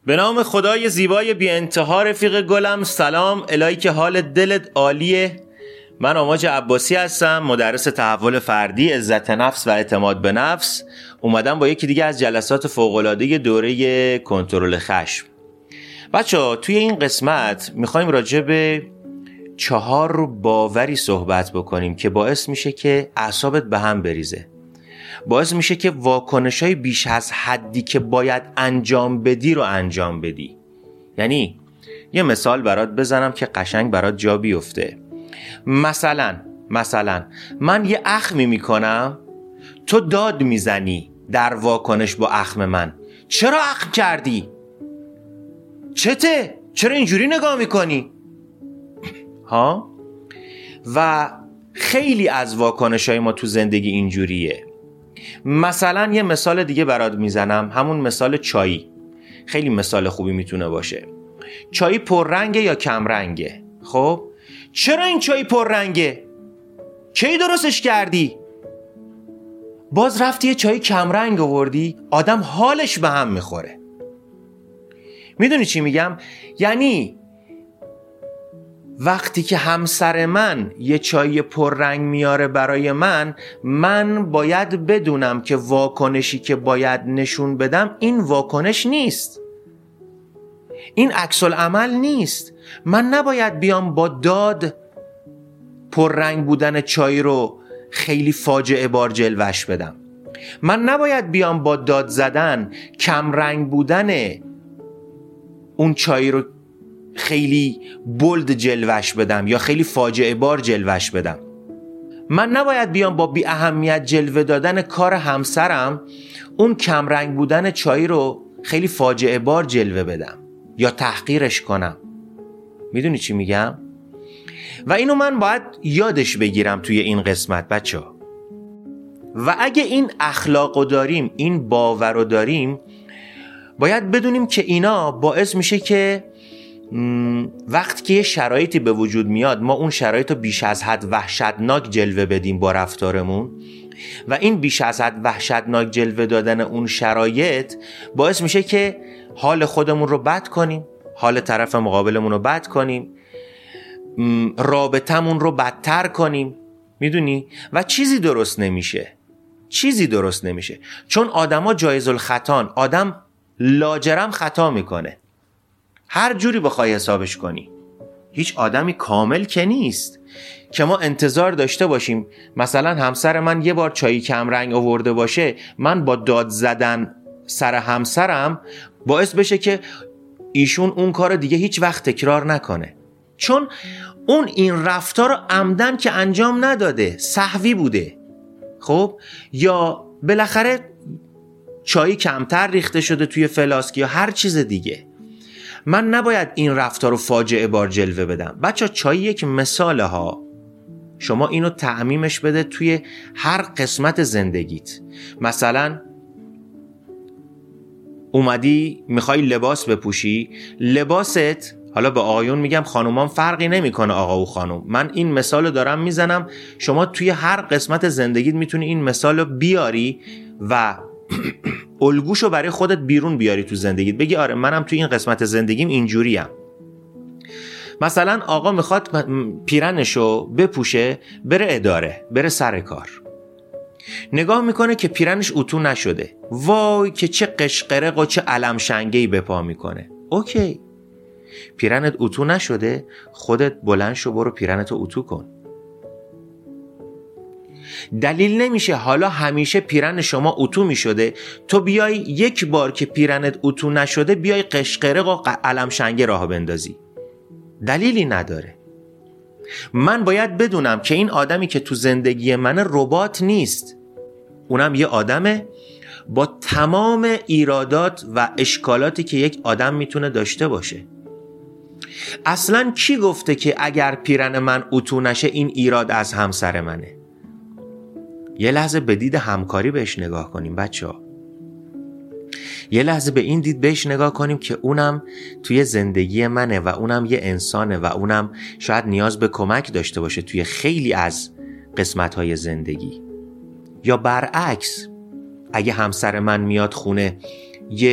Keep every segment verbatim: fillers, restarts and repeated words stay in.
به نام خدای زیبای بی انتها رفیق گلم، سلام. الهی که حال دلت عالیه. من آماج عباسی هستم، مدرس تحول فردی، عزت نفس و اعتماد به نفس. اومدم با یکی دیگه از جلسات فوق‌العاده دوره کنترل خشم. بچه‌ها توی این قسمت میخوایم راجع به چهار باوری صحبت بکنیم که باعث میشه که اعصابت به هم بریزه، باعث میشه که واکنش‌های بیش از حدی که باید انجام بدی رو انجام بدی. یعنی یه مثال برات بزنم که قشنگ برات جا بیفته. مثلا مثلا من یه اخمی میکنم، تو داد میزنی در واکنش با اخم من. چرا اخم کردی؟ چته؟ چرا اینجوری نگاه میکنی؟ ها؟ و خیلی از واکنش‌های ما تو زندگی اینجوریه. مثلا یه مثال دیگه برات میزنم، همون مثال چایی. خیلی مثال خوبی میتونه باشه. چای پررنگه یا کم رنگه؟ خب چرا این چای پررنگه؟ کی درستش کردی؟ باز رفتی یه چای کم رنگ آوردی، آدم حالش به هم میخوره. میدونی چی میگم؟ یعنی وقتی که همسر من یه چای پررنگ میاره برای من، من باید بدونم که واکنشی که باید نشون بدم این واکنش نیست، این عکس العمل نیست. من نباید بیام با داد پررنگ بودن چای رو خیلی فاجعه بار جلوش بدم. من نباید بیام با داد زدن کم رنگ بودن اون چای رو خیلی بولد جلوش بدم یا خیلی فاجعه بار جلوش بدم. من نباید بیام با بی اهمیت جلوه دادن کار همسرم اون کم رنگ بودن چای رو خیلی فاجعه بار جلوه بدم یا تحقیرش کنم. میدونی چی میگم؟ و اینو من باید یادش بگیرم توی این قسمت بچه ها. و اگه این اخلاقو داریم، این باورو داریم، باید بدونیم که اینا باعث میشه که وقتی که یه شرایطی به وجود میاد، ما اون شرایط رو بیش از حد وحشتناک جلوه بدیم با رفتارمون. و این بیش از حد وحشتناک جلوه دادن اون شرایط باعث میشه که حال خودمون رو بد کنیم، حال طرف مقابلمون رو بد کنیم، رابطمون رو بدتر کنیم. میدونی؟ و چیزی درست نمیشه، چیزی درست نمیشه. چون آدما جایز الخطان، آدم لاجرم خطا میکنه، هر جوری بخوای حسابش کنی. هیچ آدمی کامل که نیست که ما انتظار داشته باشیم مثلا همسر من یه بار چای کم رنگ آورده باشه، من با داد زدن سر همسرم باعث بشه که ایشون اون کار دیگه هیچ وقت تکرار نکنه. چون اون این رفتار رو عمدن که انجام نداده، سهوی بوده. خب یا بالاخره چای کمتر ریخته شده توی فلاسک یا هر چیز دیگه. من نباید این رفتار رو فاجعه بار جلوه بدم. بچه چای یک مثاله ها، شما اینو تعمیمش بده توی هر قسمت زندگیت. مثلا اومدی میخوای لباس بپوشی، لباست، حالا به آقایون میگم، خانومان فرقی نمیکنه آقا و خانوم، من این مثالو دارم میزنم، شما توی هر قسمت زندگیت میتونی این مثالو بیاری و الگوشو برای خودت بیرون بیاری تو زندگیت، بگی آره منم توی این قسمت زندگیم اینجوریم. مثلا آقا میخواد پیرنشو بپوشه بره اداره، بره سر کار، نگاه میکنه که پیرنش اتو نشده، وای که چه قشقرق و چه علم شنگهی به پا میکنه. اوکی، پیرنت اتو نشده، خودت بلند شو برو پیرنتو اتو کن. دلیل نمیشه حالا همیشه پیرن شما اتو میشده، تو بیای یک بار که پیرنت اتو نشده بیای قشقرق و علم شنگه راه بندازی. دلیلی نداره. من باید بدونم که این آدمی که تو زندگی من ربات نیست، اونم یه آدمه با تمام ایرادات و اشکالاتی که یک آدم میتونه داشته باشه. اصلا کی گفته که اگر پیرن من اتو نشه این ایراد از همسر منه؟ یه لحظه به دید همکاری بهش نگاه کنیم بچه ها. یه لحظه به این دید بهش نگاه کنیم که اونم توی زندگی منه و اونم یه انسانه و اونم شاید نیاز به کمک داشته باشه توی خیلی از قسمت‌های زندگی. یا برعکس، اگه همسر من میاد خونه یه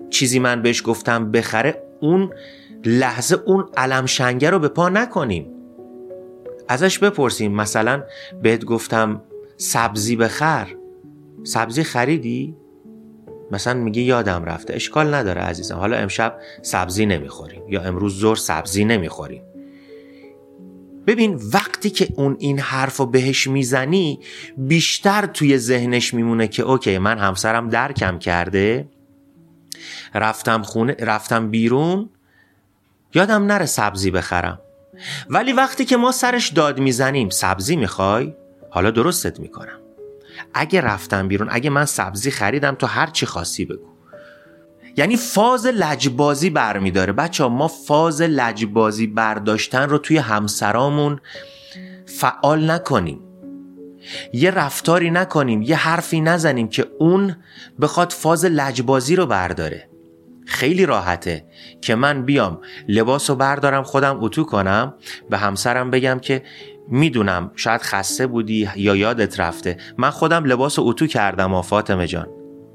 چیزی من بهش گفتم بخره، اون لحظه اون علم شنگه رو به پا نکنیم. ازش بپرسیم مثلا بهت گفتم سبزی بخر، سبزی خریدی؟ مثلا میگه یادم رفته. اشکال نداره عزیزم، حالا امشب سبزی نمیخوریم یا امروز ظهر سبزی نمیخوریم. ببین وقتی که اون این حرفو بهش میزنی بیشتر توی ذهنش میمونه که اوکی من همسرم درکم کرده، رفتم خونه، رفتم بیرون، یادم نره سبزی بخرم. ولی وقتی که ما سرش داد میزنیم سبزی میخوای، حالا درستت میکنم، اگه رفتم بیرون، اگه من سبزی خریدم، تو هر چی خاصی بگو. یعنی فاز لجبازی برمیداره. بچه ها ما فاز لجبازی برداشتن رو توی همسرامون فعال نکنیم، یه رفتاری نکنیم، یه حرفی نزنیم که اون بخواد فاز لجبازی رو برداره. خیلی راحته که من بیام لباس رو بردارم خودم اتو کنم، به همسرم بگم که میدونم شاید خسته بودی یا یادت رفته، من خودم لباس رو اتو کردم آ فاطمه جان.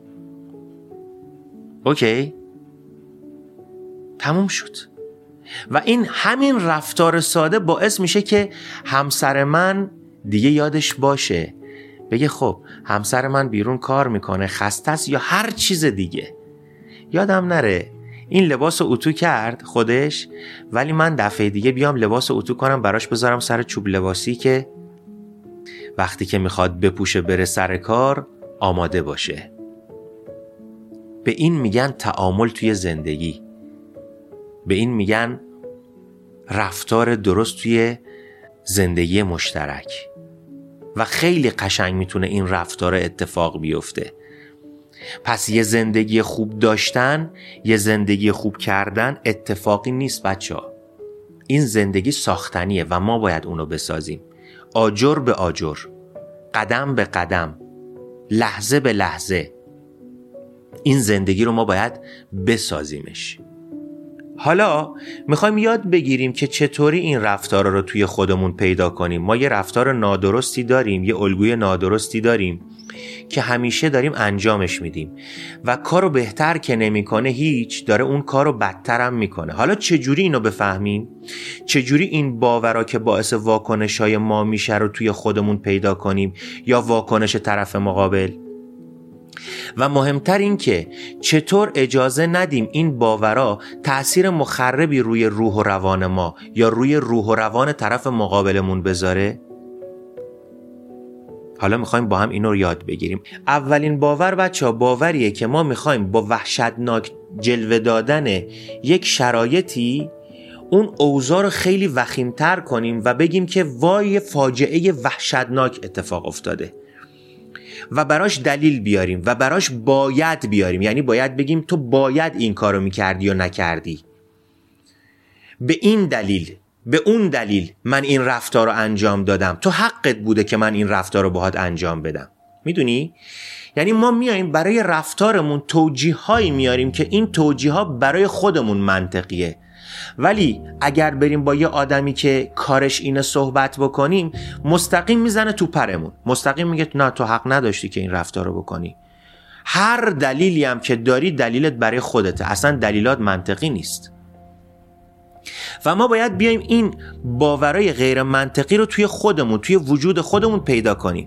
اوکی، تموم شد. و این همین رفتار ساده باعث میشه که همسر من دیگه یادش باشه، بگه خب همسر من بیرون کار میکنه، خسته است یا هر چیز دیگه، یادم نره این لباس رو اتو کرد خودش، ولی من دفعه دیگه بیام لباس رو اتو کنم براش بذارم سر چوب لباسی که وقتی که میخواد بپوشه بره سر کار آماده باشه. به این میگن تعامل توی زندگی، به این میگن رفتار درست توی زندگی مشترک. و خیلی قشنگ میتونه این رفتار اتفاق بیفته. پس یه زندگی خوب داشتن، یه زندگی خوب کردن اتفاقی نیست بچه ها. این زندگی ساختنیه و ما باید اونو بسازیم، آجر به آجر، قدم به قدم، لحظه به لحظه. این زندگی رو ما باید بسازیمش. حالا میخوایم یاد بگیریم که چطوری این رفتار رو توی خودمون پیدا کنیم. ما یه رفتار نادرستی داریم، یه الگوی نادرستی داریم که همیشه داریم انجامش میدیم و کارو بهتر که نمیکنه هیچ، داره اون کارو بدترم میکنه. حالا چجوری اینو بفهمیم؟ چجوری این باورا که باعث واکنش‌های ما میشه رو توی خودمون پیدا کنیم یا واکنش طرف مقابل؟ و مهمتر این که چطور اجازه ندیم این باورا تأثیر مخربی روی روح و روان ما یا روی روح و روان طرف مقابلمون بذاره. حالا میخوایم با هم اینو رو یاد بگیریم. اولین باور بچه ها باوریه که ما میخوایم با وحشتناک جلوه دادن یک شرایطی اون اوضاع رو خیلی وخیمتر کنیم و بگیم که وای فاجعه وحشتناک اتفاق افتاده و براش دلیل بیاریم و براش باید بیاریم. یعنی باید بگیم تو باید این کارو میکردی یا نکردی، به این دلیل، به اون دلیل من این رفتار رو انجام دادم، تو حقت بوده که من این رفتار رو باهات انجام بدم. میدونی؟ یعنی ما میاییم برای رفتارمون توجیه هایی میاریم که این توجیه ها برای خودمون منطقیه، ولی اگر بریم با یه آدمی که کارش اینه صحبت بکنیم مستقیم میزنه تو پرمون، مستقیم میگه نه تو حق نداشتی که این رفتار رو بکنی. هر دلیلی هم که داری دلیلت برای خودته، اصلا دلیلات منطقی نیست. و ما باید بیایم این باورای غیر منطقی رو توی خودمون، توی وجود خودمون پیدا کنیم.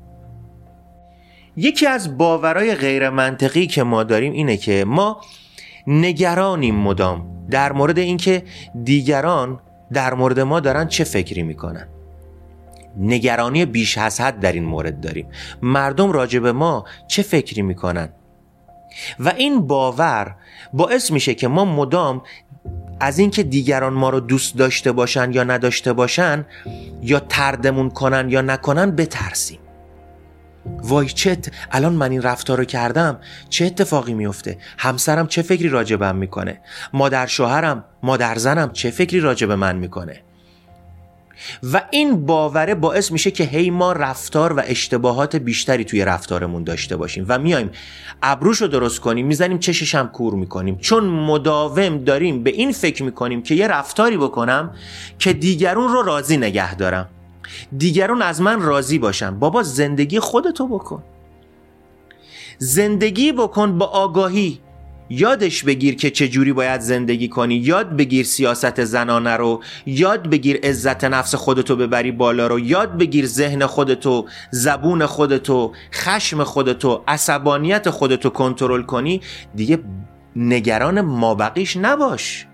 یکی از باورای غیر منطقی که ما داریم اینه که ما نگرانیم مدام در مورد اینکه دیگران در مورد ما دارن چه فکری میکنن. نگرانی بیش از حد در این مورد داریم، مردم راجع به ما چه فکری میکنن. و این باور باعث میشه که ما مدام از اینکه دیگران ما رو دوست داشته باشن یا نداشته باشن یا طردمون کنن یا نکنن بترسیم. وای چه الان من این رفتار رو کردم چه اتفاقی میفته، همسرم چه فکری راجبم میکنه، مادر شوهرم، مادر زنم چه فکری راجب من میکنه. و این باوره باعث میشه که هی ما رفتار و اشتباهات بیشتری توی رفتارمون داشته باشیم و میایم ابروشو درست کنیم میزنیم چشش هم کور میکنیم، چون مداوم داریم به این فکر میکنیم که یه رفتاری بکنم که دیگرون رو راضی نگه دارم، دیگران از من راضی باشن. بابا زندگی خودتو بکن، زندگی بکن با آگاهی. یادش بگیر که چجوری باید زندگی کنی، یاد بگیر سیاست زنانه رو، یاد بگیر عزت نفس خودتو ببری بالا رو، یاد بگیر ذهن خودتو، زبون خودتو، خشم خودتو، عصبانیت خودتو کنترل کنی، دیگه نگران مابقیش نباش.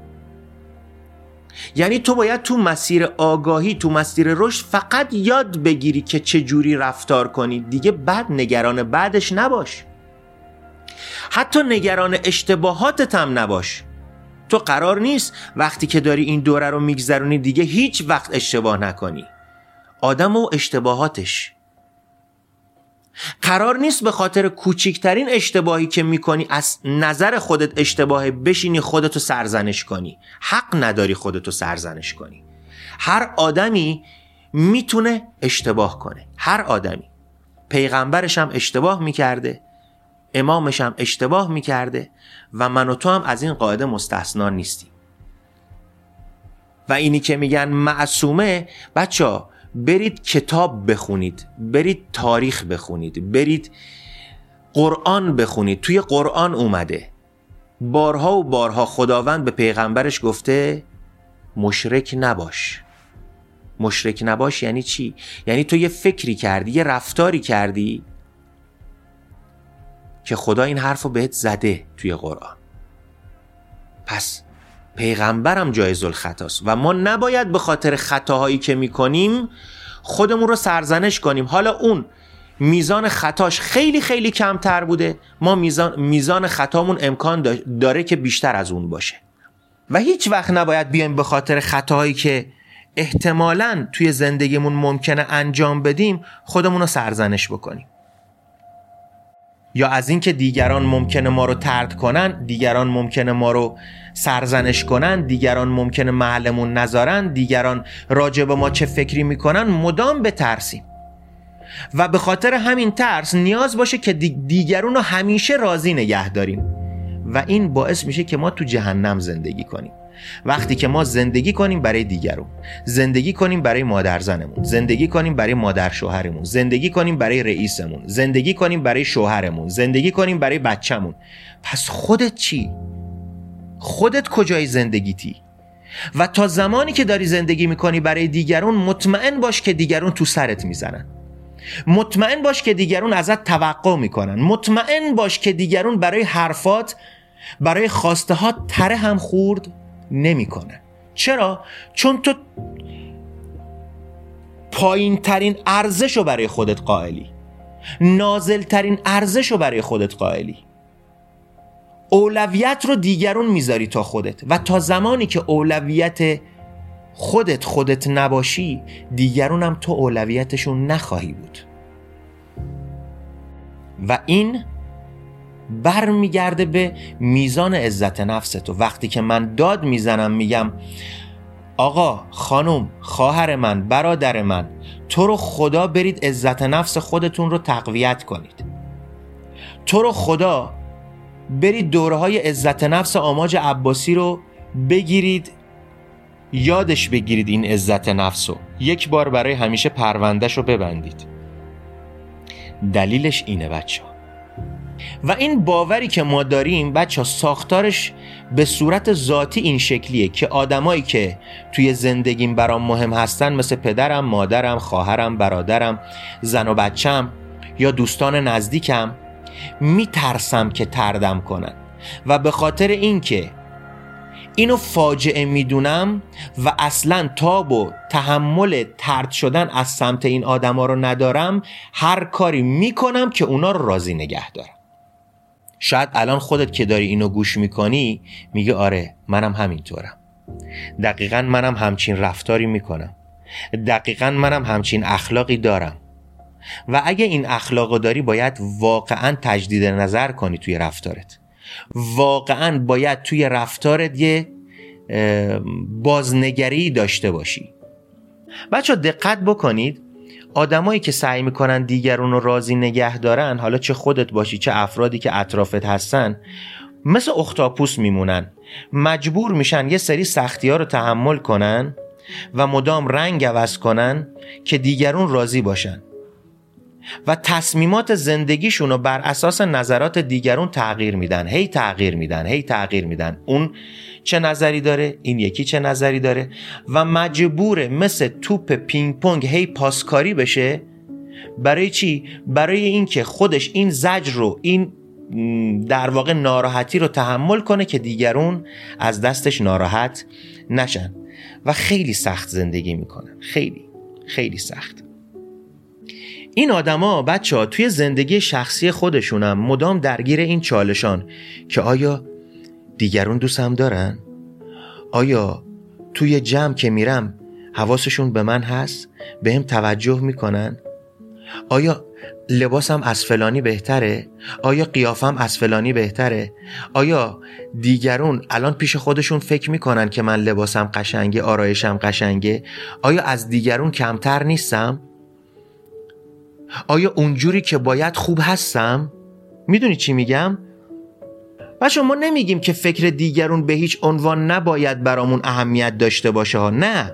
یعنی تو باید تو مسیر آگاهی، تو مسیر رشد فقط یاد بگیری که چجوری رفتار کنی، دیگه بعد نگران بعدش نباش. حتی نگران اشتباهاتت هم نباش. تو قرار نیست وقتی که داری این دوره رو میگذرونی دیگه هیچ وقت اشتباه نکنی. آدم و اشتباهاتش قرار نیست به خاطر کوچکترین اشتباهی که میکنی از نظر خودت اشتباهه بشینی خودتو سرزنش کنی. حق نداری خودتو سرزنش کنی. هر آدمی میتونه اشتباه کنه. هر آدمی. پیغمبرش هم اشتباه میکرده، امامش هم اشتباه میکرده و من و تو هم از این قاعده مستثنا نیستیم. و اینی که میگن معصومه، بچه‌ها برید کتاب بخونید، برید تاریخ بخونید، برید قرآن بخونید. توی قرآن اومده بارها و بارها خداوند به پیغمبرش گفته مشرک نباش. مشرک نباش یعنی چی؟ یعنی تو یه فکری کردی، یه رفتاری کردی که خدا این حرفو بهت زده توی قرآن. پس پیغمبرم جایز الخطاست و ما نباید به خاطر خطاهایی که میکنیم خودمون رو سرزنش کنیم. حالا اون میزان خطاش خیلی خیلی کمتر بوده، ما میزان میزان خطامون امکان داره که بیشتر از اون باشه و هیچ وقت نباید بیایم به خاطر خطاهایی که احتمالاً توی زندگیمون ممکنه انجام بدیم خودمون رو سرزنش بکنیم، یا از این که دیگران ممکنه ما رو طرد کنن، دیگران ممکنه ما رو سرزنش کنن، دیگران ممکنه محلمون نذارن، دیگران راجع به ما چه فکری میکنن، مدام بترسیم و به خاطر همین ترس نیاز باشه که دیگرون رو همیشه راضی نگه داریم و این باعث میشه که ما تو جهنم زندگی کنیم. وقتی که ما زندگی کنیم برای دیگرون، زندگی کنیم برای مادر زنمون، زندگی کنیم برای مادر شوهرمون، زندگی کنیم برای رئیسمون، زندگی کنیم برای شوهرمون، زندگی کنیم برای بچه‌مون، پس خودت چی؟ خودت کجای زندگیتی؟ و تا زمانی که داری زندگی میکنی برای دیگرون مطمئن باش که دیگرون تو سرت میزنن، مطمئن باش که دیگرون ازت توقع میکنن، مطمئن باش که دیگرون برای حرفات، برای خواسته ها تره هم خورد نمی کنن. چرا؟ چون تو پایین ترین ارزش رو برای خودت قائلی، نازل ترین ارزش رو برای خودت قائلی، اولویت رو دیگرون میذاری تا خودت و تا زمانی که اولویت خودت خودت نباشی دیگرون هم تو اولویتشون نخواهی بود و این بر میگرده به میزان عزت نفس تو. وقتی که من داد میزنم میگم آقا، خانم، خواهر من، برادر من، تو رو خدا برید عزت نفس خودتون رو تقویت کنید، تو رو خدا برید دوره‌های عزت نفس آماج عباسی رو بگیرید، یادش بگیرید این عزت نفس رو یک بار برای همیشه پروندهش رو ببندید. دلیلش اینه بچه ها. و این باوری که ما داریم بچه ها ساختارش به صورت ذاتی این شکلیه که آدمایی که توی زندگیم برام مهم هستن مثل پدرم، مادرم، خواهرم، برادرم، زن و بچم یا دوستان نزدیکم میترسم که طردم کنن و به خاطر اینکه اینو فاجعه میدونم و اصلا تاب و تحمل طرد شدن از سمت این آدما رو ندارم، هر کاری میکنم که اونا رو راضی نگه دارم. شاید الان خودت که داری اینو گوش میکنی میگه آره منم همینطورم، دقیقاً منم همچین رفتاری میکنم، دقیقاً منم همچین اخلاقی دارم. و اگه این اخلاقو داری باید واقعاً تجدید نظر کنی توی رفتارت، واقعاً باید توی رفتارت یه بازنگری داشته باشی. بچه ها دقت بکنید، آدمایی که سعی میکنن دیگرون رو راضی نگه دارن، حالا چه خودت باشی چه افرادی که اطرافت هستن، مثل اختاپوس میمونن، مجبور میشن یه سری سختی ها رو تحمل کنن و مدام رنگ عوض کنن که دیگرون راضی باشن. و تصمیمات زندگیشون رو بر اساس نظرات دیگرون تغییر میدن، هی تغییر میدن، هی تغییر میدن. اون چه نظری داره، این یکی چه نظری داره و مجبوره مثل توپ پینگ پونگ هی پاسکاری بشه. برای چی؟ برای اینکه خودش این زجر رو، این در واقع ناراحتی رو تحمل کنه که دیگرون از دستش ناراحت نشن و خیلی سخت زندگی میکنن، خیلی خیلی سخت. این آدما بچه‌ها توی زندگی شخصی خودشونم مدام درگیر این چالشان که آیا دیگرون دوستم دارن؟ آیا توی جمع که میرم حواسشون به من هست؟ بهم توجه میکنن؟ آیا لباسم از فلانی بهتره؟ آیا قیافم از فلانی بهتره؟ آیا دیگرون الان پیش خودشون فکر میکنن که من لباسم قشنگه، آرایشم قشنگه؟ آیا از دیگرون کمتر نیستم؟ آیا اونجوری که باید خوب هستم؟ میدونی چی میگم؟ بچه ما نمیگیم که فکر دیگرون به هیچ عنوان نباید برامون اهمیت داشته باشه ها، نه.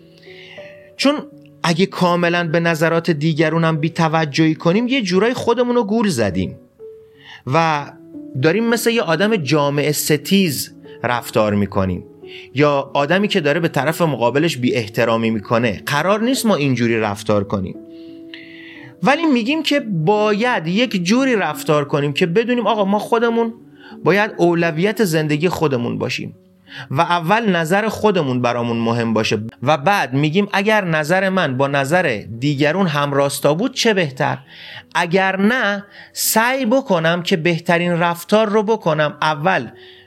چون اگه کاملا به نظرات دیگرونم بی توجهی کنیم یه جورای خودمون رو گول زدیم و داریم مثل یه آدم جامعه ستیز رفتار میکنیم یا آدمی که داره به طرف مقابلش بی احترامی میکنه. قرار نیست ما اینجوری رفتار کنیم، ولی میگیم که باید یک جوری رفتار کنیم که بدونیم آقا ما خودمون باید اولویت زندگی خودمون باشیم و اول نظر خودمون برامون مهم باشه و بعد میگیم اگر نظر من با نظر دیگرون همراستا بود چه بهتر، اگر نه سعی بکنم که بهترین رفتار رو بکنم، اول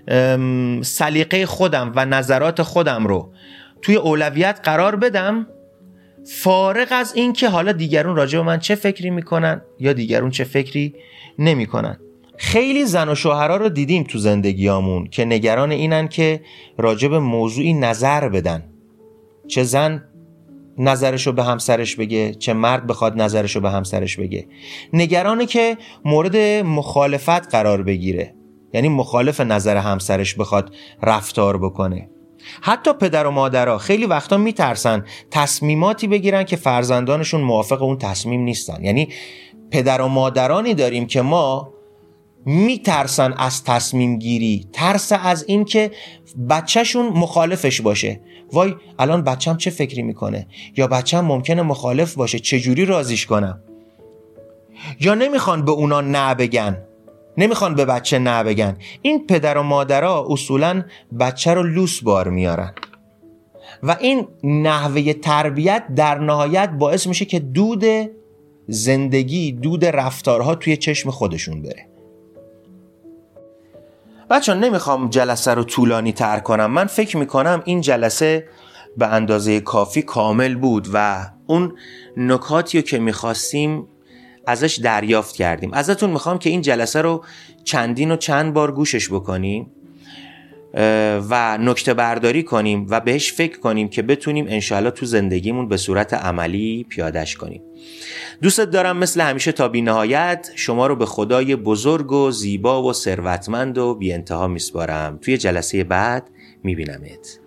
سلیقه خودم و نظرات خودم رو توی اولویت قرار بدم، فارغ از این که حالا دیگرون راجع به من چه فکری میکنن یا دیگرون چه فکری نمیکنن. خیلی زن و شوهرها رو دیدیم تو زندگیامون که نگران اینن که راجع به موضوعی نظر بدن، چه زن نظرشو به همسرش بگه چه مرد بخواد نظرشو به همسرش بگه، نگرانه که مورد مخالفت قرار بگیره، یعنی مخالف نظر همسرش بخواد رفتار بکنه. حتی پدر و مادرها خیلی وقتا میترسن تصمیماتی بگیرن که فرزندانشون موافق اون تصمیم نیستن. یعنی پدر و مادرانی داریم که ما میترسن از تصمیم گیری، ترس از این که بچهشون مخالفش باشه. وای الان بچم چه فکری میکنه، یا بچم ممکنه مخالف باشه، چجوری راضیش کنم؟ یا نمیخوان به اونا نه بگن، نمیخوان به بچه نه بگن. این پدر و مادرها اصولاً بچه رو لوس بار میارن و این نحوه تربیت در نهایت باعث میشه که دود زندگی، دود رفتارها توی چشم خودشون بره. بچه نمیخوام جلسه رو طولانی تر کنم، من فکر میکنم این جلسه به اندازه کافی کامل بود و اون نکاتی رو که میخواستیم ازش دریافت کردیم. ازتون میخوام که این جلسه رو چندین و چند بار گوشش بکنیم و نکته برداری کنیم و بهش فکر کنیم که بتونیم انشاءالله تو زندگیمون به صورت عملی پیادهش کنیم. دوستت دارم مثل همیشه تا بی نهایت. شما رو به خدای بزرگ و زیبا و ثروتمند و بی انتها میسپارم. توی جلسه بعد میبینمت.